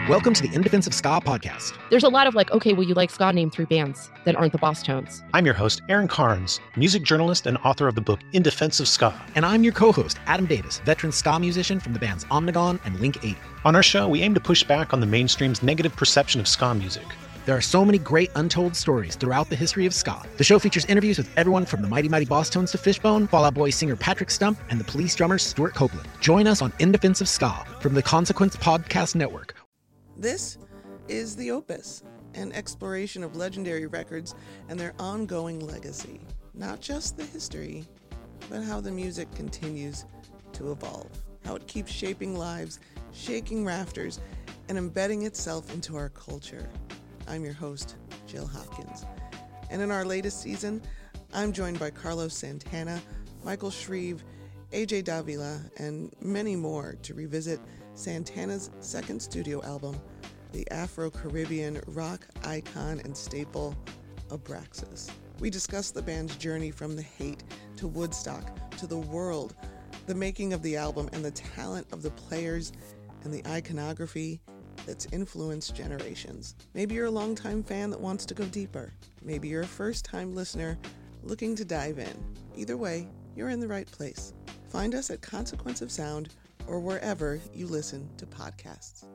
Welcome to the In Defense of Ska podcast. There's a lot of like, okay, well, you like ska, name 3 bands that aren't the Boss Tones. I'm your host, Aaron Carnes, music journalist and author of the book In Defense of Ska. And I'm your co-host, Adam Davis, veteran ska musician from the bands Omnigone and Link 80. On our show, we aim to push back on the mainstream's negative perception of ska music. There are so many great untold stories throughout the history of ska. The show features interviews with everyone from the Mighty Mighty Boss Tones to Fishbone, Fall Out Boy singer Patrick Stump, and the Police drummer Stuart Copeland. Join us on In Defense of Ska from the Consequence Podcast Network. This is The Opus, an exploration of legendary records and their ongoing legacy. Not just the history, but how the music continues to evolve. How it keeps shaping lives, shaking rafters, and embedding itself into our culture. I'm your host, Jill Hopkins. And in our latest season, I'm joined by Carlos Santana, Michael Shreve, AJ Davila, and many more to revisit Santana's second studio album, the Afro-Caribbean rock icon and staple, Abraxas. We discuss the band's journey from the hate to Woodstock to the world, the making of the album, and the talent of the players and the iconography that's influenced generations. Maybe you're a longtime fan that wants to go deeper. Maybe you're a first-time listener looking to dive in. Either way, you're in the right place. Find us at Consequence of Sound or wherever you listen to podcasts.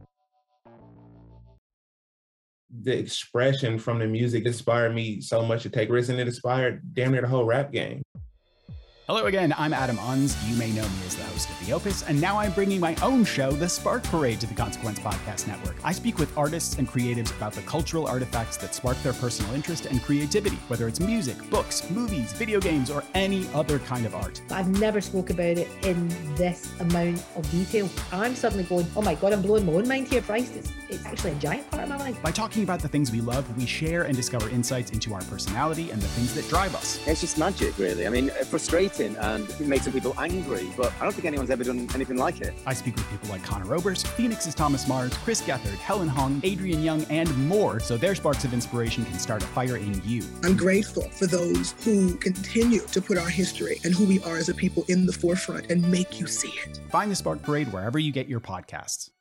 The expression from the music inspired me so much to take risks, and it inspired damn near the whole rap game. Hello again, I'm Adam Unz. You may know me as the host of The Opus, and now I'm bringing my own show, The Spark Parade, to the Consequence Podcast Network. I speak with artists and creatives about the cultural artifacts that spark their personal interest and creativity, whether it's music, books, movies, video games, or any other kind of art. I've never spoke about it in this amount of detail. I'm suddenly going, oh my God, I'm blowing my own mind here. Christ, it's actually a giant part of my life. By talking about the things we love, we share and discover insights into our personality and the things that drive us. It's just magic, really. I mean, frustrating and it makes some people angry, but I don't think anyone's ever done anything like it. I speak with people like Conor Oberst, Phoenix's Thomas Mars, Chris Gethard, Helen Hong, Adrian Young, and more, so their sparks of inspiration can start a fire in you. I'm grateful for those who continue to put our history and who we are as a people in the forefront and make you see it. Find The Spark Parade wherever you get your podcasts.